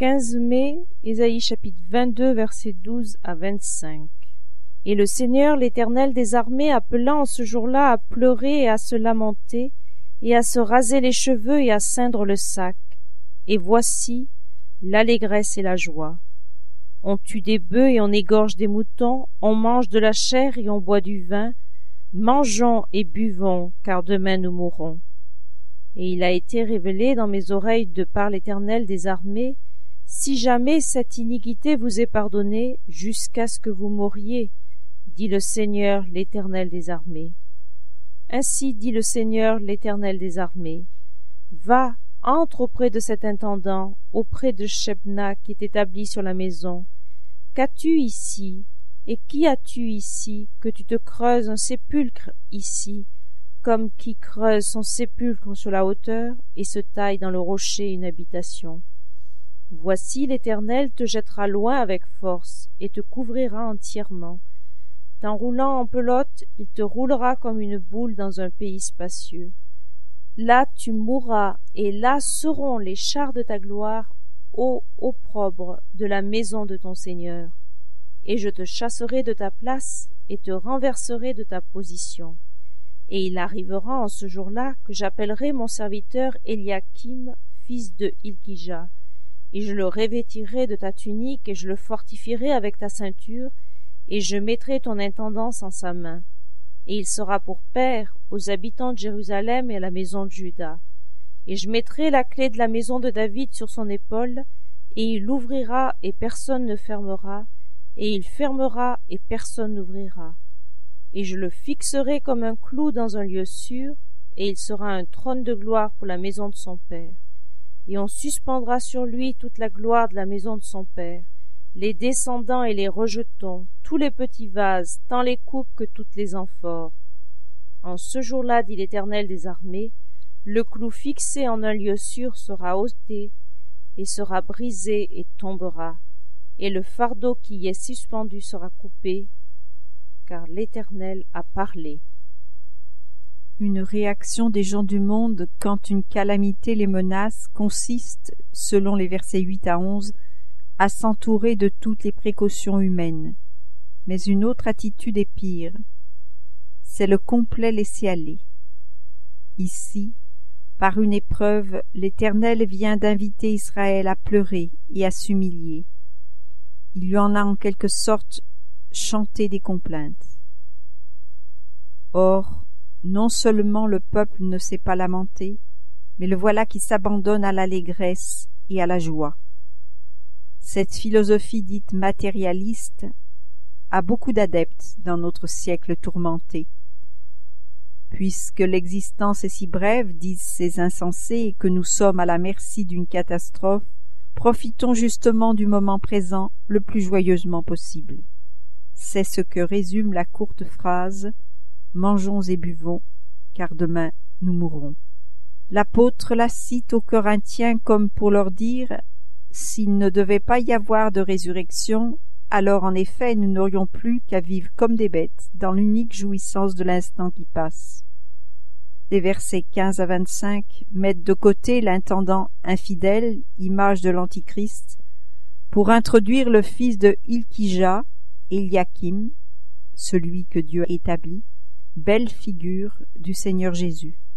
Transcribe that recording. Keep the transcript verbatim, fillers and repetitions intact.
quinze mai, Ésaïe chapitre vingt-deux, versets douze à vingt-cinq. Et le Seigneur, l'Éternel des armées, appela en ce jour-là à pleurer et à se lamenter, et à se raser les cheveux et à ceindre le sac. Et voici l'allégresse et la joie. On tue des bœufs et on égorge des moutons, on mange de la chair et on boit du vin. Mangeons et buvons, car demain nous mourrons. Et il a été révélé dans mes oreilles de par l'Éternel des armées, si jamais cette iniquité vous est pardonnée, jusqu'à ce que vous mouriez, dit le Seigneur, l'Éternel des armées. Ainsi dit le Seigneur, l'Éternel des armées. Va, entre auprès de cet intendant, auprès de Shebna qui est établi sur la maison. Qu'as-tu ici, et qui as-tu ici, que tu te creuses un sépulcre ici, comme qui creuse son sépulcre sur la hauteur et se taille dans le rocher une habitation? Voici l'Éternel te jettera loin avec force et te couvrira entièrement. T'enroulant en pelote, il te roulera comme une boule dans un pays spacieux. Là tu mourras, et là seront les chars de ta gloire, ô opprobre de la maison de ton Seigneur. Et je te chasserai de ta place, et te renverserai de ta position. Et il arrivera en ce jour-là que j'appellerai mon serviteur Éliakim, fils de Hilkija, et je le revêtirai de ta tunique, et je le fortifierai avec ta ceinture, et je mettrai ton intendance en sa main. Et il sera pour père aux habitants de Jérusalem et à la maison de Juda. Et je mettrai la clé de la maison de David sur son épaule, et il ouvrira et personne ne fermera, et il fermera et personne n'ouvrira. Et je le fixerai comme un clou dans un lieu sûr, et il sera un trône de gloire pour la maison de son père. Et on suspendra sur lui toute la gloire de la maison de son père, les descendants et les rejetons, tous les petits vases, tant les coupes que toutes les amphores. En ce jour-là, dit l'Éternel des armées, le clou fixé en un lieu sûr sera ôté, et sera brisé et tombera, et le fardeau qui y est suspendu sera coupé, car l'Éternel a parlé. Une réaction des gens du monde quand une calamité les menace consiste, selon les versets huit à onze, à s'entourer de toutes les précautions humaines. Mais une autre attitude est pire. C'est le complet laisser-aller. Ici, par une épreuve, l'Éternel vient d'inviter Israël à pleurer et à s'humilier. Il lui en a en quelque sorte chanté des complaintes. Or, non seulement le peuple ne s'est pas lamenté, mais le voilà qui s'abandonne à l'allégresse et à la joie. Cette philosophie dite matérialiste a beaucoup d'adeptes dans notre siècle tourmenté. Puisque l'existence est si brève, disent ces insensés, et que nous sommes à la merci d'une catastrophe, profitons justement du moment présent le plus joyeusement possible. C'est ce que résume la courte phrase « Mangeons et buvons, car demain nous mourrons ». L'apôtre la cite aux Corinthiens comme pour leur dire « S'il ne devait pas y avoir de résurrection, alors en effet nous n'aurions plus qu'à vivre comme des bêtes dans l'unique jouissance de l'instant qui passe ». Les versets quinze à vingt-cinq mettent de côté l'intendant infidèle, image de l'Antichrist, pour introduire le fils de Hilkija, Éliakim, celui que Dieu établit, belle figure du Seigneur Jésus.